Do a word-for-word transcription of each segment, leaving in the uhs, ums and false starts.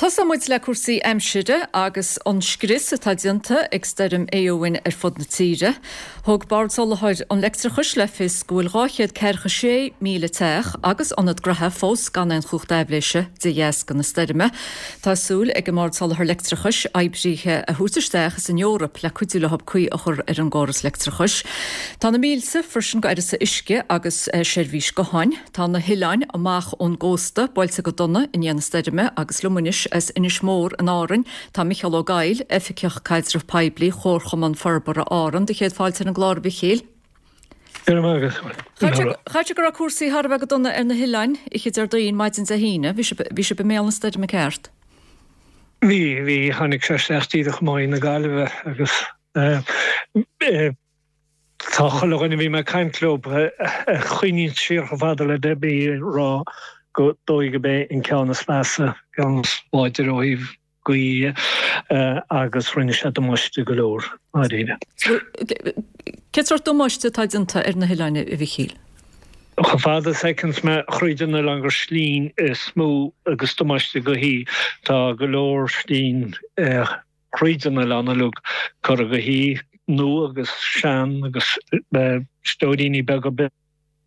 Tásamid le cuasaí aimside agus an scris a taidianta ag stairm éohain ar fud na tíre. Thug bardsolalaid an lectra chus le fis gúil ráchiad ceircha sé míle teach agus anad gratha fós gan an chucht daibléise de dhéas gan na stairme. Tásúil ag bardsolala ar lectra chus aibrithe a hútaisteach is in Eorop le cuidúla hab cuí a chur ar an gáras lectra chus. Tá na mílsa frisin go sa isce agus sérvís go hain. Tá na hiláin amach ón gósta boilte go donna in dhéana stairme agus lumanis as inis mór an áran tá Michael O'Gail efficiach caidsrah paibli chórcham an farbara áran de chéad fáilte an glár bichéil. Chaite gur a cuasaí Harbh go donna ar na hiláin i chéad ar daon maidin a híine, bhí se be méal an staid me ceart. Bhí hí tháinig seaachtíadach máin na Gaillimhe agus tá chulaganna bhí me caiimclub a chuoín siar go bhada le debí rá go dóige bé in ceannas measa gan sláidir óíh goí agus rinne se domáiste go leor a réine. Cetar domáiste taidianta ar na hiláine i bhichéil? Cha fada seconds me chruideanna langar slín smó agus domáiste go hí tá go leor slín chruideanna lana lug chur go hí nó agus sean agus stódíní be go bit.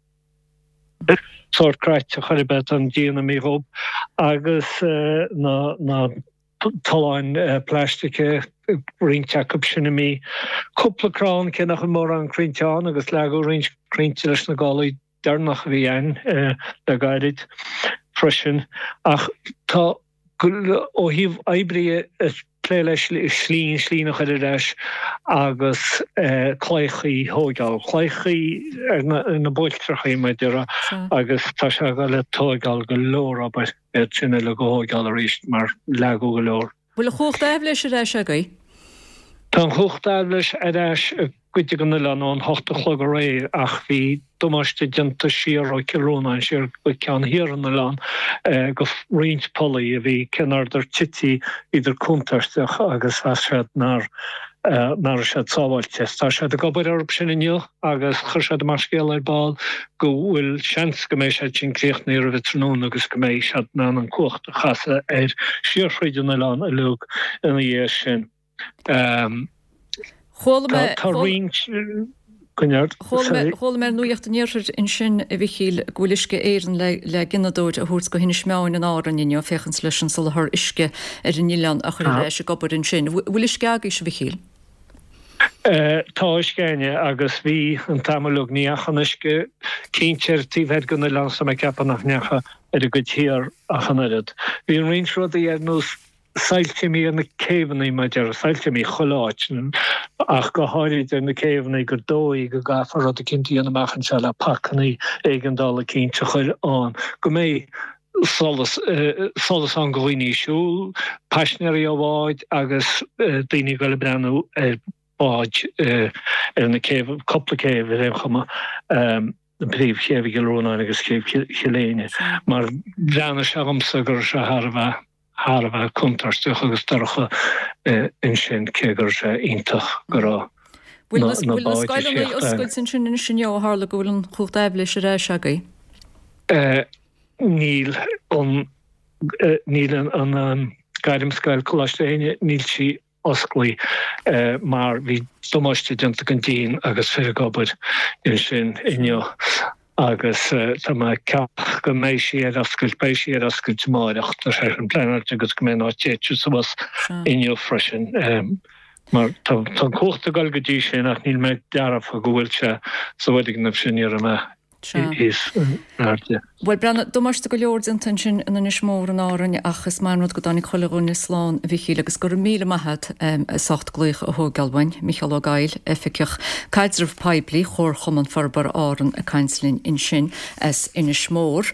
Sort creit a charibet an díana mí rob agus na na taláin plastike ringte cup sinna mí cúpla crán cé nach mór an crinteán agus legó ring crinte leis na gálaí dearnach bhí ein le gairid frisin ach tá ó híh aibrí lé leis slín slínach ar leis agus chléichaí thógáil. Chléichaí ar na bóiltrachaí me dura agus tá se go le tógáil go leor ab sinna le go thógáil a ríist mar legó go leor. Bhfuil a chucht daibh leis a leis agaí? Tá chucht daibh leis a leis goite go na leán an hochta chlog a réir ach bhí domáiste dianta siar ó cirónain siar go cean hir an na leán go rint polaí a bhí cenar dar tití idir cúntarsteach agus hasad nar nar se sábhailte. Tá se a gobar arb sin inniu agus chur se mar scéal ar báil go bhfuil seans go mééis se sin cléochnaí ar a bhitrónún agus go mééis se ná an cuacht a chasa ar siarfriidir na leán a lug ina dhé sin. Chla mer nuocht an neir in sin a bhichéil ghfuiliske éan le ginnadóid a thuús go hinine smeáin an áran inne fechans leisin sal th isce ar in Nílan a chur leis a gopur in sin. Bhfuil isce agaí se bhichéil? Tá iscéine agus bhí an tamlug níochan isce cíntear tíbhead go na leán sam ceapannach necha ar a go tíar a chanarid. Bhí an rinsrod a dhéanús Sailte mí an na céhannaí me dear sailte mí choláit ach go háirid ar na céhannaí go dóí go gafar a cinntíí an amachchan se le pachannaí ag an dála cínte chuir an. Go mé solas an gohaoiní siúil, paisnéirí ó bháid agus daoine go le brenn ar báid ar na céh coppla céh ar chuma an príomh chéhí gorónáin agus céh chiléine. Mar brenn se amsa gur se Harbh Harbh cúntarsteach agus darcha in sin cégur sé ítach go rá. Bhfuil na scaile oscail sin sin in sin ó hála go bhfuil an chucht daibh leis a réis agaí? Níl níl an gairimscail choláisteine níl si osclaí mar bhí domáiste dianta an dín agus fé gobar in sin inneo. agus tá ceach go mééis sé ar ascail bééis sé ar ascail máireach tar sé an pleanart agus go mé átéú sa was inniu freisin. Mar tá cuachta gáil go dtí sin ach níl méid dearmh a go bhfuil se sa bhaidig na sin ar me is náirte. Bhfuil brena domáiste go leor an sin ina is mór an árainne achas marmod go dánig choileún Sláán bhichéil agus gur míle maithad sacht gluich a thógáilhain Michael O'Gail efficiach caidsrah paibli chór chum an farbar áran a cainslín in sin as inis mór.